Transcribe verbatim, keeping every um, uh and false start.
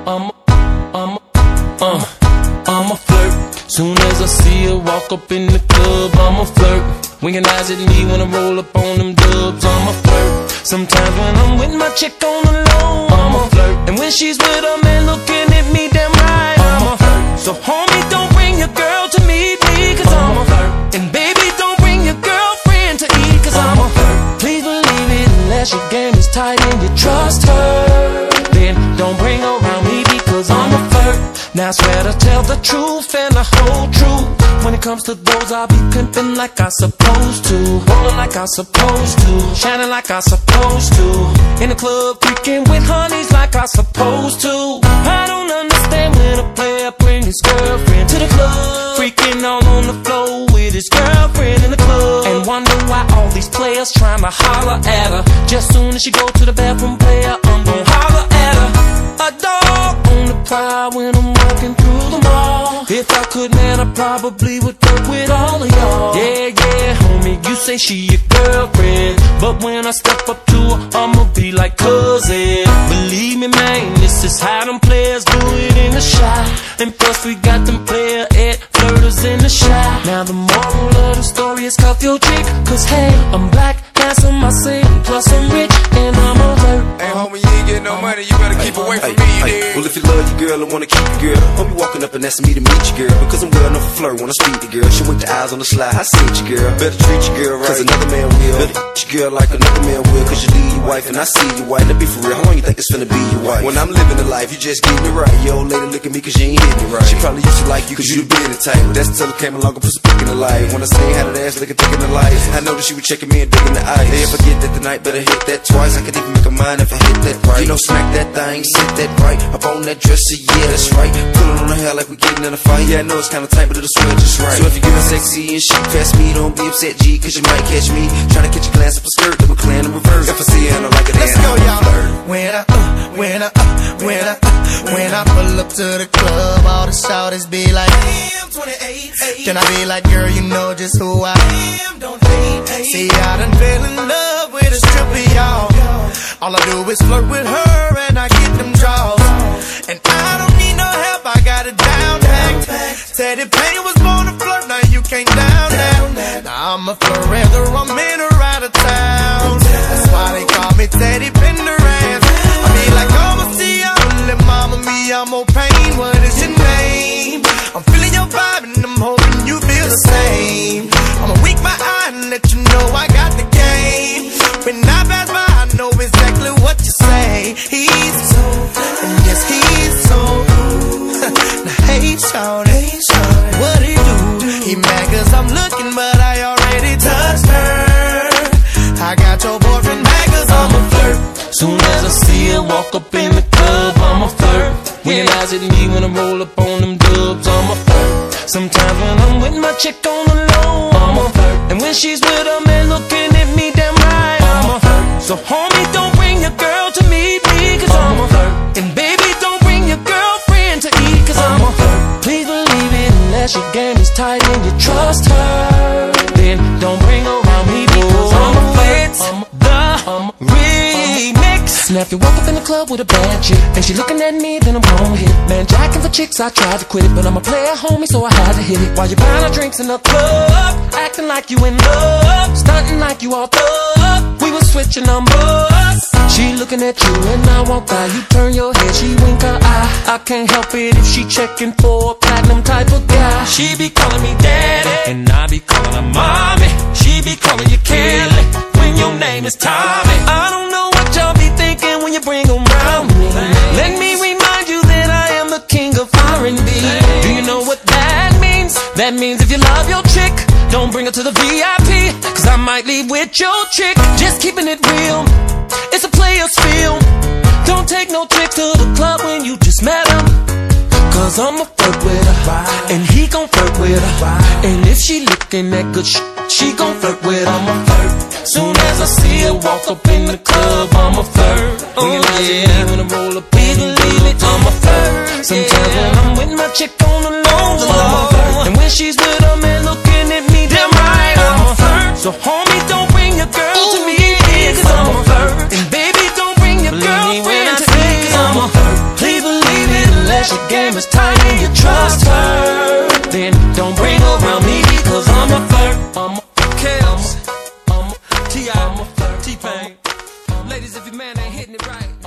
I'm a, I'm a, uh, I'm a flirt. Soon as I see her walk up in the club, I'm a flirt. Winking eyes at me when I roll up on them dubs, I'm a flirt. Sometimes when I'm with my chick on the low, I'm a flirt. And when she's with a man looking at me damn right, I'm a flirt. So homie, don't bring your girl to meet me, cause I'm a flirt. And baby, don't bring your girlfriend to eat, cause I'm a flirt. Please believe it, unless your game is tight and you trust her, then don't bring her around me, because I'm a flirt. Now I swear to tell the truth and the whole truth. When it comes to those, I'll be pimping like I supposed to, rolling like I supposed to, shining like I supposed to, in the club freaking with honeys like I supposed to. I don't understand when a player bring his girlfriend to the club, freaking all on the floor with his girlfriend in the club, and wonder why all these players trying to holler at her. Just soon as she go to the bathroom, player, I'm gon' holler at her. A dog on the prowl when I'm walking through the mall. If I could, man, I probably would work with all of y'all. Yeah, yeah, homie, you say she your girlfriend, but when I step up to her, I'ma be like cousin. Believe me, man, this is how them players do it in the shot. And plus we got them player at flirters in the shot. Now the moral of the story is cuff your chick, cause hey, I'm black, handsome, I sing, plus I'm rich, and I'm alert. Hey homie, you ain't getting no money, you better keep away from me, you dig? Well, if you love your girl and wanna keep your girl, homie walking up and asking me to meet your girl, because I'm well enough to flirt when I speak to girl. She with the eyes on the slide, I see your girl. Better treat your girl right, cause another man will. Better treat your girl like another man will, cause you leave your wife and I see your wife. Now be for real, how long you think it's finna be your wife? When I'm living the life, you just getting it right. Your old lady look at me cause you ain't hitting it right. She probably used to like you cause you the big type. That's until it came along and put some pick in the life. When I say how that ass looking thick in the life, I know that she was checking me and digging the ice. Hey, if I get that tonight, better hit that twice. I could even make a mind if I hit that right. You know, smack that thing, sit that right up on that dresser, yeah, that's right. Pull it on her hair like we getting in a fight. Yeah, I know it's kinda tight, but it'll swell just right. So if you get sexy and shit past me, don't be upset, G, cause you might catch me trying to catch a glance up a skirt, then we're clearing the reverse. If I see her, I don't like it, let's go, y'all. When I, uh, when I, uh, when I, uh, when I pull up to the club, all the shouters be like, damn, twenty-eight. Then I be like, girl, you know just who I am, don't hate. See, I done fell in love with a stripper, y'all. All I do is flirt with her and I get them draws. And I don't need no help, I got it down pat. Teddy Payne was born to flirt, now you can't down that. Now I'm a flirt whether I'm in or out of town. That's why they call me Teddy Pendergrass. I be like, oh, see ya, little mama, me, I'm more pain. What is your name? I'm feeling your vibe and I'm hoping you feel the same. I'ma wink my eye and let you know I got the game. When I pass by, I know exactly what you say. He's so, and yes, he's so cool. Now, hey, shawty, what he do? He mad cause I'm looking, but I already touched her. I got your boyfriend mad cause I'm a flirt. Soon as I see her walk up in the club, I'm a flirt. Winking eyes at me when I roll up on them dubs, I'm a flirt. Sometimes when I'm with my chick on the low, I'm a flirt. And when she's with a man looking at me damn right, I'm a flirt. So homie, don't bring your girl to meet me, cause I'm a flirt. And baby, don't bring your girlfriend to eat, cause I'm a flirt. Please believe it, unless your game is tight and you trust her, then don't bring her around me, because I'm a flirt. I'm the I'm remix. Now if you walk up in the club with a bad chick and she looking at me, then I'm gon' hit. Man, jacking for chicks, I tried to quit it, but I'm a player, homie, so I had to hit it. While you buying our drinks in the club, acting like you in love, stunting like you all thug. We was switching numbers. She looking at you and I walk by, you turn your head, she wink her eye. I can't help it if she checking for a platinum type of guy. She be calling me daddy and I be calling her mommy. She be calling you Kelly when your name is Tommy. I don't know what y'all be thinking when you bring them round me. Let me remind you that I am the king of R and B. Do you know what that means? That means if you love your chick, don't bring her to the V I P, cause I might leave with your chick. Just keeping it real, it's a player's film. Don't take no chick to the club when you just met him, cause I'ma flirt with her, and he gon' flirt with her. And if she looking that good sh she gon' flirt with her. I'ma flirt. Soon as I see her walk up in the club, I'ma flirt. Oh yeah, when I roll up, please believe it, I'ma flirt. Sometimes when I'm with my chick on the low, I'ma flirt. And when she's with a man looking at me damn right, I'ma flirt. So homie, don't bring your girl to me, cause I'ma flirt. And baby, don't bring your girlfriend to me, cause I'ma flirt. Please believe it, says your game is tight and you trust her, then don't bring her around me because I'm a flirt. I'm a Kels, I'm a T I, I'm a flirt. T-Pain. Ladies, if your man ain't hitting it right.